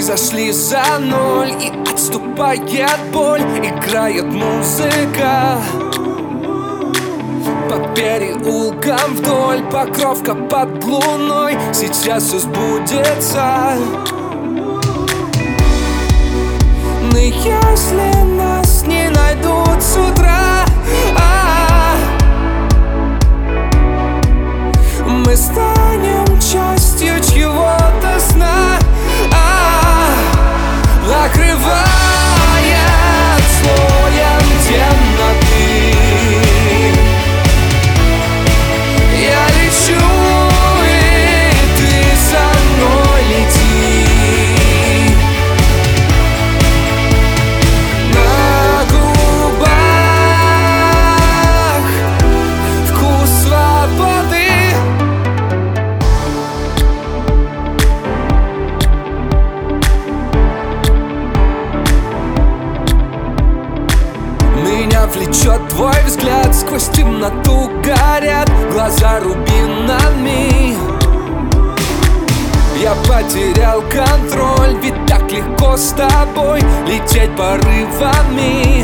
зашли за ноль, и отступает боль. Играет музыка по переулкам вдоль, покровка под луной. Сейчас все сбудется. Но если нас не найдут с утра, мы станем частью чьего-то сна. Накрывает слоем темноты. Я лечу, и ты со мной лети. На губах вкус свободы. Меня влечет твой взгляд, сквозь темноту горят глаза рубинами. Я потерял контроль, ведь так легко с тобой лететь порывами.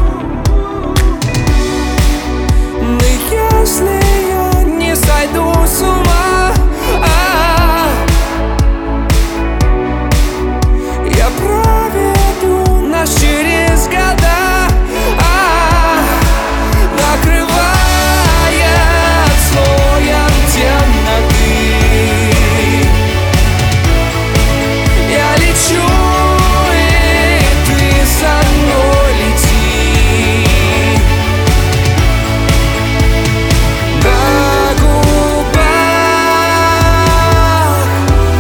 Но если я не сойду с ума, я проведу нас через года. Накрывает слоем темноты. Я лечу, и ты со мной лети. На губах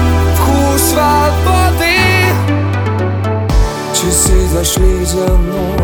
вкус свободы. Часы зашли за мной.